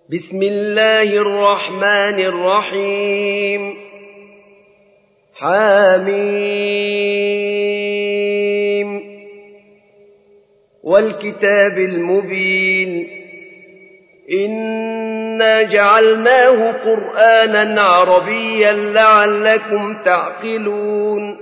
بسم الله الرحمن الرحيم حميم والكتاب المبين إنا جعلناه قرآنا عربيا لعلكم تعقلون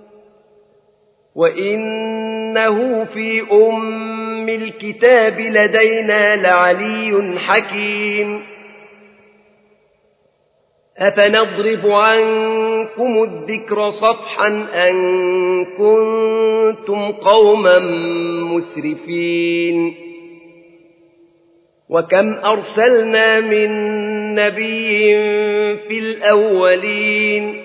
وإنه في أم الكتاب لدينا لعلي حكيم أفنضرب عنكم الذكر صفحا أن كنتم قوما مسرفين وكم أرسلنا من نبي في الأولين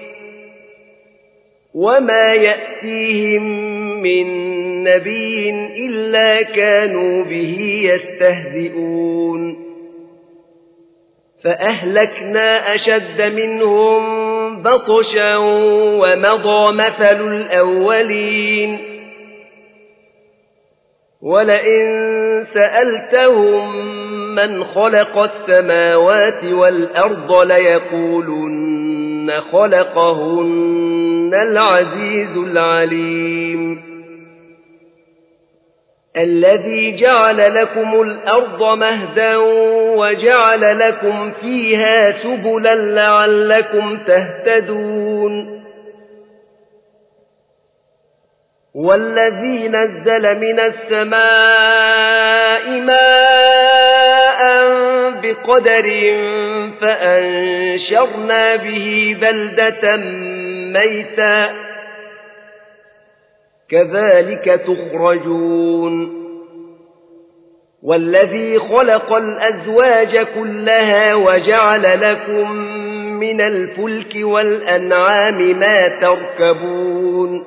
وما يأتيهم من نبي إلا كانوا به يستهزئون فأهلكنا أشد منهم بطشا ومضى مثل الأولين ولئن سألتهم من خلق السماوات والأرض ليقولن خلقهن العزيز العليم الذي جعل لكم الأرض مهدا وجعل لكم فيها سبلا لعلكم تهتدون والذي نزل من السماء ماء بقدر فأنشرنا به بلدة ميتا كذلك تخرجون والذي خلق الأزواج كلها وجعل لكم من الفلك والأنعام ما تركبون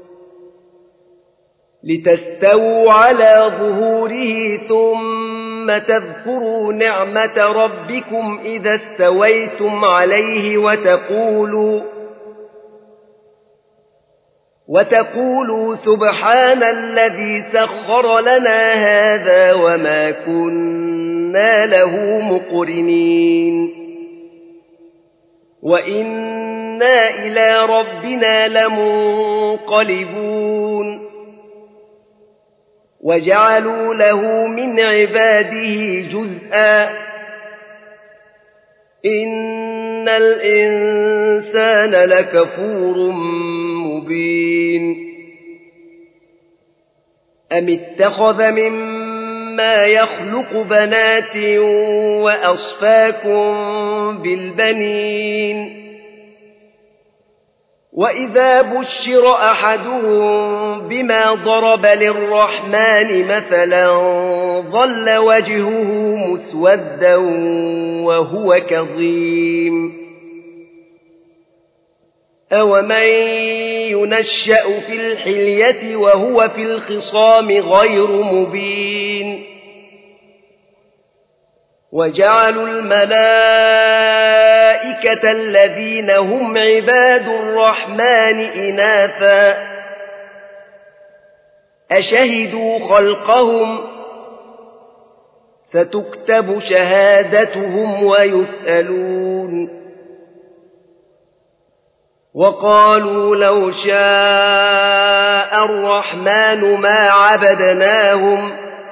لتستووا على ظهوره ثم تذكروا نعمة ربكم إذا استويتم عليه وتقولوا سبحان الذي سخر لنا هذا وما كنا له مقرنين وإنا إلى ربنا لمنقلبون وجعلوا له من عباده جزءا إن الإنسان لكفور مبين أم اتخذ مما يخلق بنات وأصفاكم بالبنين وإذا بشر أحدهم بما ضرب للرحمن مثلا ظل وجهه مسودا وهو كظيم أومن ينشأ في الحلية وهو في الخصام غير مبين وجعلوا الملائكة الذين هم عباد الرحمن إناثا أشهدوا خلقهم ستكتب شهادتهم ويسألون وقالوا لو شاء الرحمن ما عبدناهم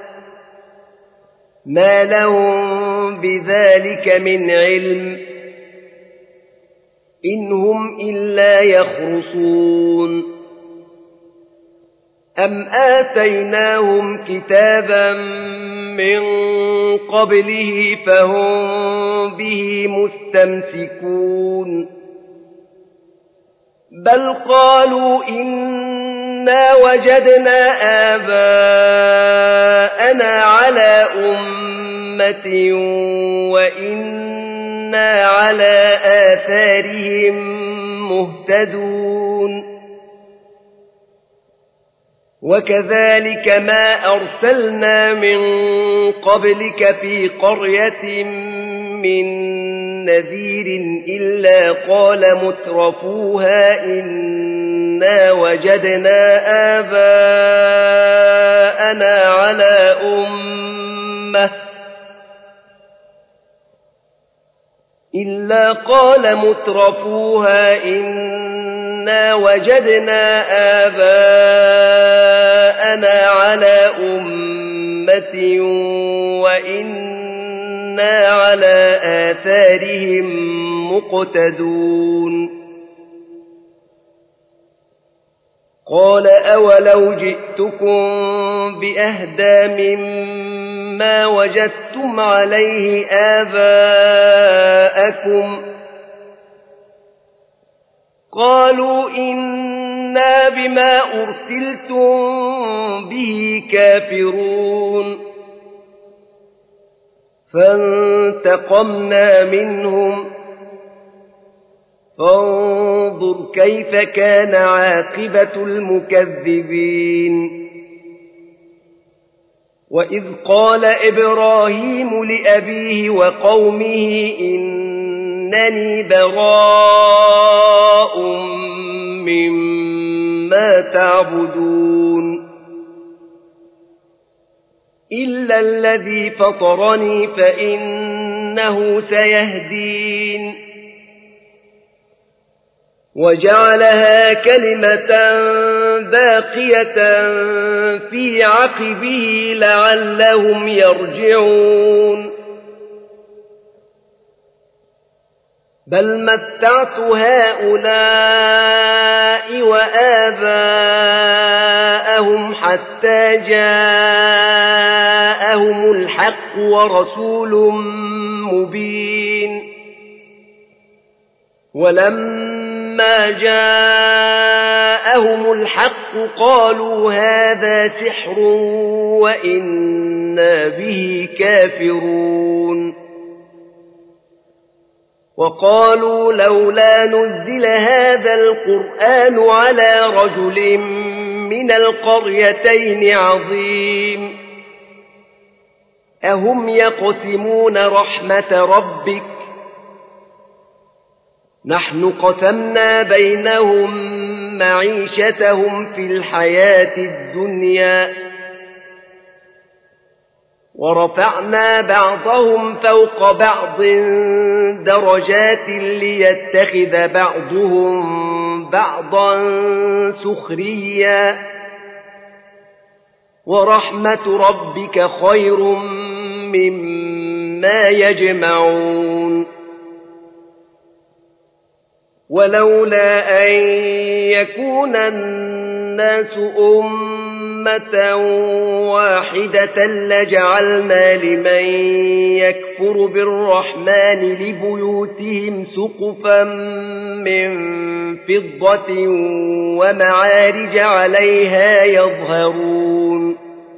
ما لهم بذلك من علم إن هم إلا يخرصون أم آتيناهم كتابا من قبله فهم به مستمسكون بل قالوا إنا وجدنا آباءنا على أمة وإنا على آثارهم مهتدون وكذلك ما أرسلنا من قبلك في قرية من نذير إلا قال مترفوها إنا وجدنا آباءنا على أمة إلا قال مترفوها إنا وجدنا آباءنا على أمة وإنا على آثارهم مقتدون قال أولو جئتكم بأهدى مما وجدتم عليه آباءكم قالوا إنا بما أرسلتم به كافرون فانتقمنا منهم فانظر كيف كان عاقبة المكذبين وإذ قال إبراهيم لأبيه وقومه إنني براء مما تعبدون إلا الذي فطرني فإنه سيهدين وجعلها كلمة باقية في عقبه لعلهم يرجعون بل متعت هؤلاء وآباءهم حتى جاءهم الحق ورسول مبين ولما جاءهم الحق قالوا هذا سحر وإنا به كافرون وقالوا لولا نزل هذا القرآن على رجل من القريتين عظيم أهم يقسمون رحمة ربك نحن قسمنا بينهم معيشتهم في الحياة الدنيا ورفعنا بعضهم فوق بعض درجات ليتخذ بعضهم بعضا سخريا ورحمة ربك خير مما يجمعون ولولا أن يكون الناس أمة واحدة لجعلنا لمن يكفر بالرحمن لبيوتهم سقفا من فضة ومعارج عليها يظهرون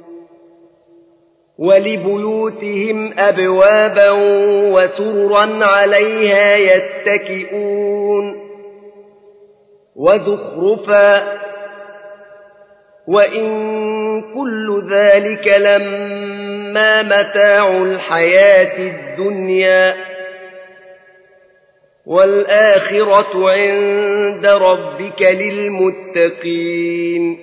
ولبيوتهم أبوابا وسررا عليها يتكئون وزخرفا وإن كل ذلك لما متاع الحياة الدنيا والآخرة عند ربك للمتقين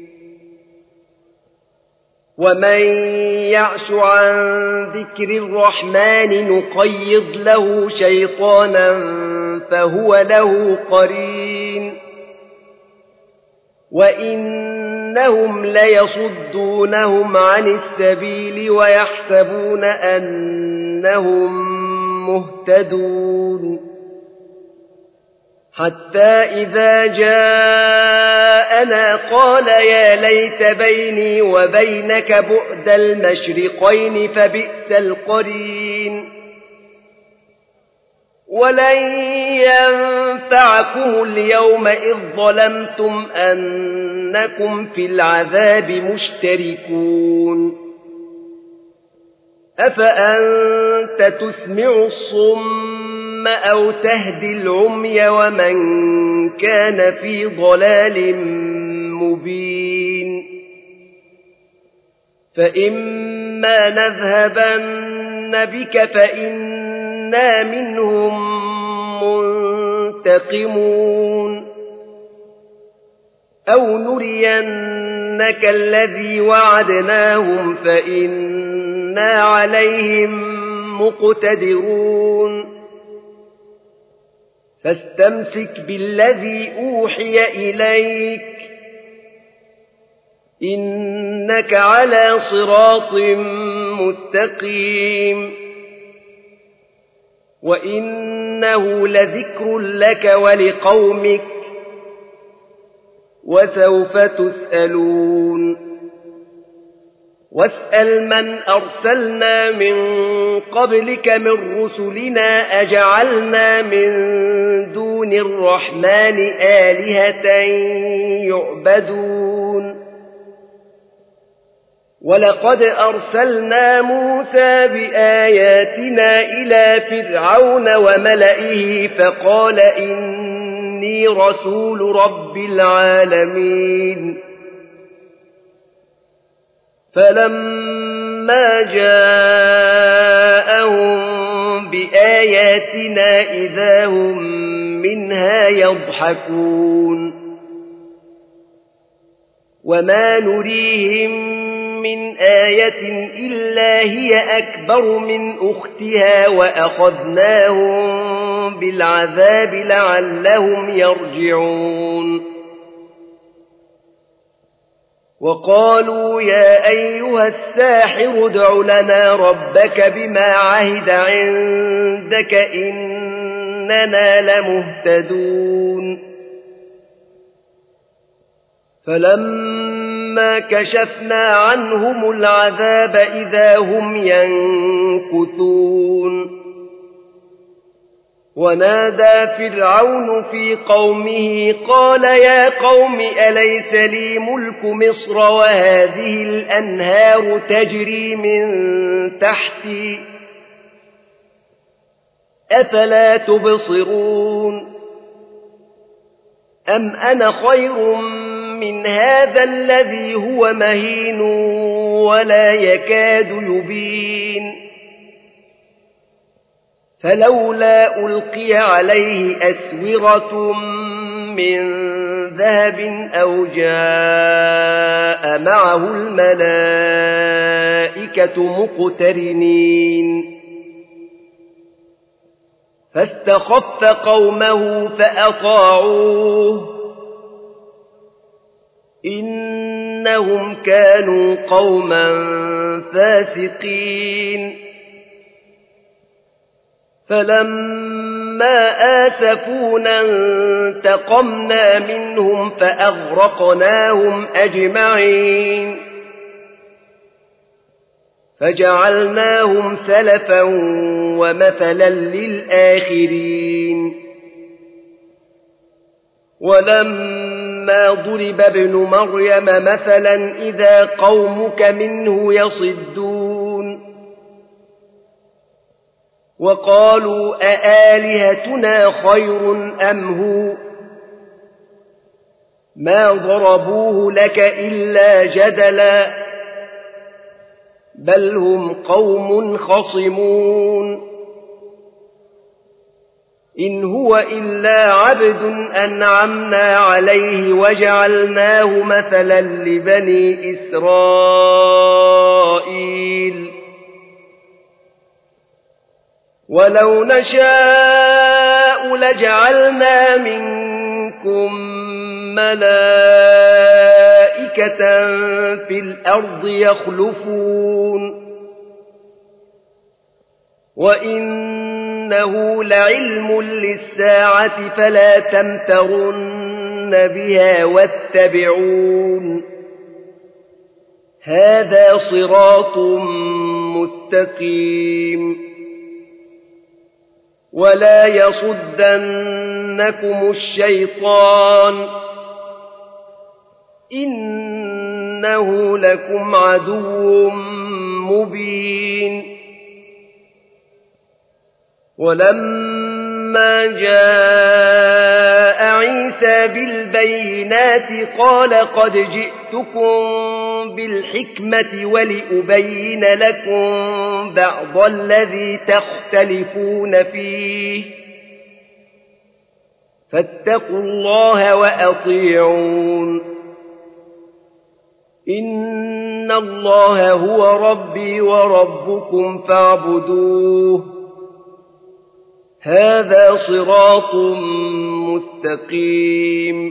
ومن يعش عن ذكر الرحمن نقيض له شيطانا فهو له قرين وإنهم ليصدونهم عن السبيل ويحسبون أنهم مهتدون حتى إذا جاءنا قال يا ليت بيني وبينك بعد المشرقين فبئس القرين ولن ينفعكم اليوم إذ ظلمتم أنكم في العذاب مشتركون أفأنت تسمع الصم أو تهدي العمي ومن كان في ضلال مبين فإما نذهبن بك فإنا منهم منتقمون أو نرينك الذي وعدناهم فإنا عليهم مقتدرون فاستمسك بالذي أوحي إليك إنك على صراط مستقيم وإنه لذكر لك ولقومك وسوف تسألون واسأل من أرسلنا من قبلك من رسلنا أجعلنا من دون الرحمن آلهة يعبدون ولقد أرسلنا موسى بآياتنا إلى فرعون وملئه فقال إني رسول رب العالمين فلما جاءهم بآياتنا إذا هم منها يضحكون وما نريهم من آية إلا هي أكبر من أختها وأخذناهم بالعذاب لعلهم يرجعون وقالوا يا أيها الساحر ادع لنا ربك بما عهد عندك إننا لمهتدون فلما كشفنا عنهم العذاب إذا هم ينكثون ونادى فرعون في قومه قال يا قوم أليس لي ملك مصر وهذه الأنهار تجري من تحتي أفلا تبصرون أم أنا خير من هذا الذي هو مهين ولا يكاد يبين فلولا ألقي عليه أسورة من ذهب أو جاء معه الملائكة مقترنين فاستخف قومه فأطاعوه إنهم كانوا قوما فاسقين فلما آسفونا انتقمنا منهم فأغرقناهم أجمعين فجعلناهم سلفا ومثلا للآخرين ولما ضرب ابن مريم مثلا إذا قومك منه يصدون وقالوا أآلهتنا خير أم هو ما ضربوه لك إلا جدلا بل هم قوم خصمون إن هو إلا عبد أنعمنا عليه وجعلناه مثلا لبني إسرائيل ولو نشاء لجعلنا منكم ملائكة في الأرض يخلفون وإنه لعلم للساعة فلا تمترن بها واتبعون هذا صراط مستقيم ولا يصدنكم الشيطان إنه لكم عدو مبين ولما جاء عيسى بالبينات قال قد جئتكم بالحكمة ولأبين لكم بعض الذي تختلفون فيه فاتقوا الله وأطيعون إن الله هو ربي وربكم فاعبدوه هذا صراط مستقيم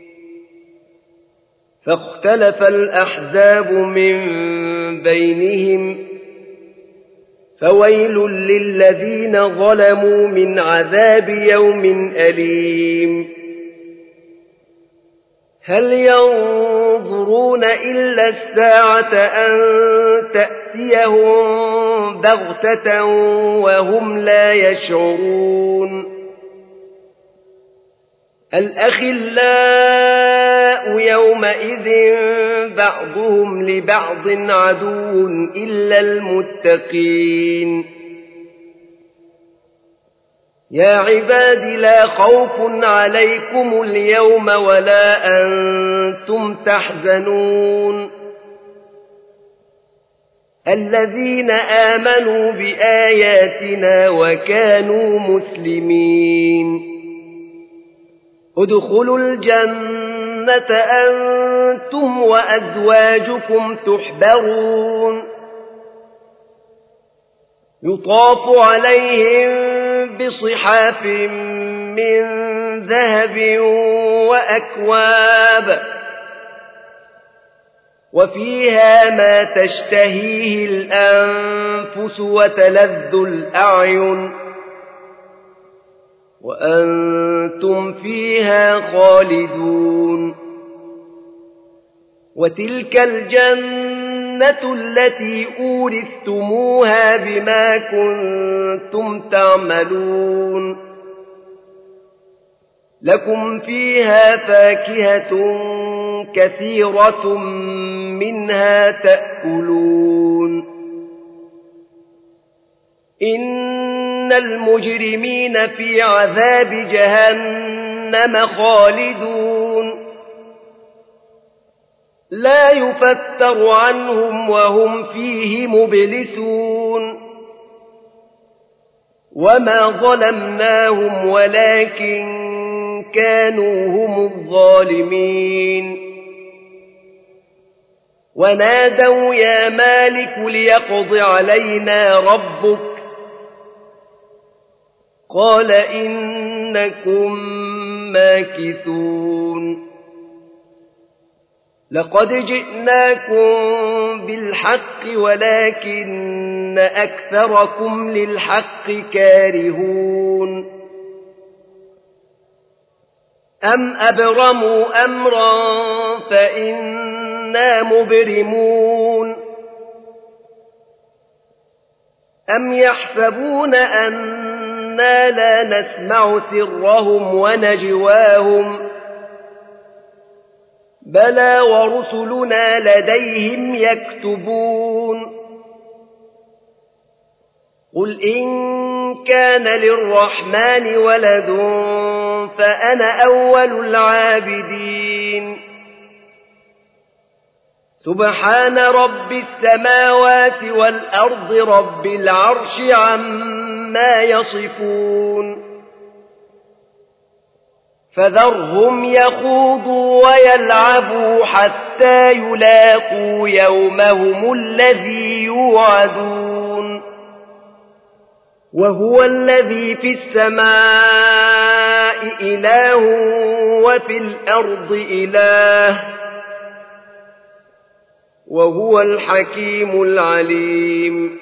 فاختلف الأحزاب من بينهم فويل للذين ظلموا من عذاب يوم أليم هل ينظرون إلا الساعة أن تأتيهم بغتة وهم لا يشعرون الأخلاء يومئذ بعضهم لبعض عدو إلا المتقين يا عباد لا خوف عليكم اليوم ولا أنتم تحزنون الذين آمنوا بآياتنا وكانوا مسلمين ادخلوا الجنة أنتم وأزواجكم تحبرون يطاف عليهم بصحاف من ذهب وأكواب وفيها ما تشتهيه الأنفس وتلذ الأعين وأنتم فيها خالدون وتلك الجنة التي أورثتموها بما كنتم تعملون لكم فيها فاكهة كثيرة منها تأكلون إن المجرمين في عذاب جهنم خالدون لا يفتر عنهم وهم فيه مبلسون وما ظلمناهم ولكن كانوا هم الظالمين ونادوا يا مالك ليقض علينا ربك قال إنكم ماكثون لقد جئناكم بالحق ولكن أكثركم للحق كارهون أم أبرموا أمرا فإنا مبرمون أم يحسبون أننا لا نسمع سرهم ونجواهم بلى ورسلنا لديهم يكتبون قل إن كان للرحمن ولد فأنا أول العابدين سبحان رب السماوات والأرض رب العرش عما يصفون فذرهم يخوضوا ويلعبوا حتى يلاقوا يومهم الذي يوعدون وهو الذي في السماء إله وفي الأرض إله وهو الحكيم العليم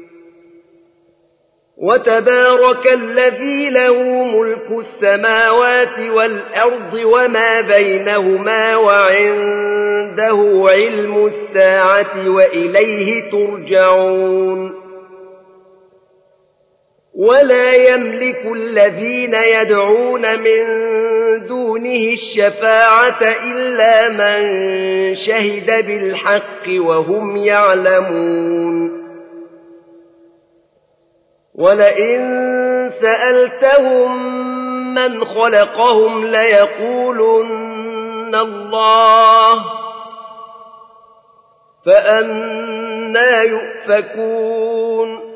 وتبارك الذي له ملك السماوات والأرض وما بينهما وعنده علم الساعة وإليه ترجعون ولا يملك الذين يدعون من دونه الشفاعة إلا من شهد بالحق وهم يعلمون ولئن سألتهم من خلقهم ليقولن الله فأنى يؤفكون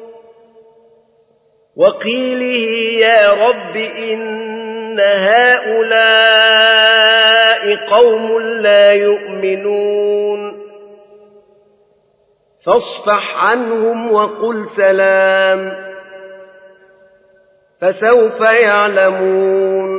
وقيله يا رب إن هؤلاء قوم لا يؤمنون فاصفح عنهم وقل سلام فسوف يعلمون